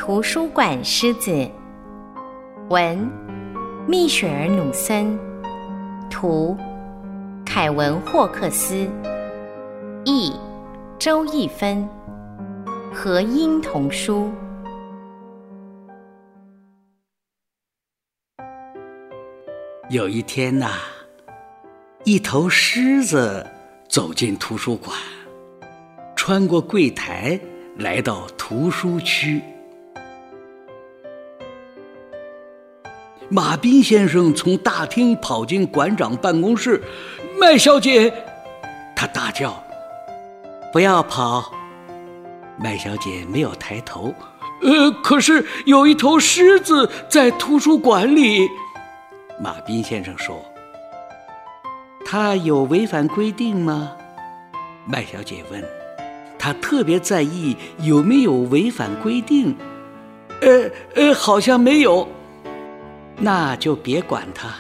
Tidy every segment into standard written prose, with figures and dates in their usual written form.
图书馆狮子，文蜜雪儿·努森，图凯文·霍克斯，译周逸芬，合音童书。 有一天呐，一头狮子走进图书馆，穿过柜台来到图书区。马彬先生从大厅跑进馆长办公室，麦小姐，他大叫。不要跑。麦小姐没有抬头。可是有一头狮子在图书馆里。马彬先生说。他有违反规定吗？麦小姐问。他特别在意有没有违反规定。好像没有。那就别管他。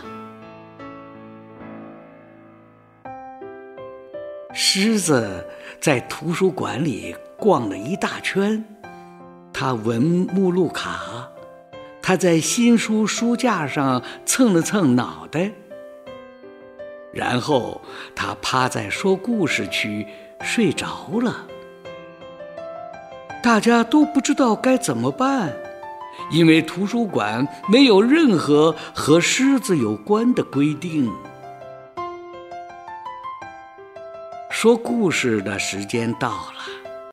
狮子在图书馆里逛了一大圈，他闻目录卡，他在新书书架上蹭了蹭脑袋，然后他趴在说故事区睡着了。大家都不知道该怎么办，因为图书馆没有任何和狮子有关的规定。说故事的时间到了，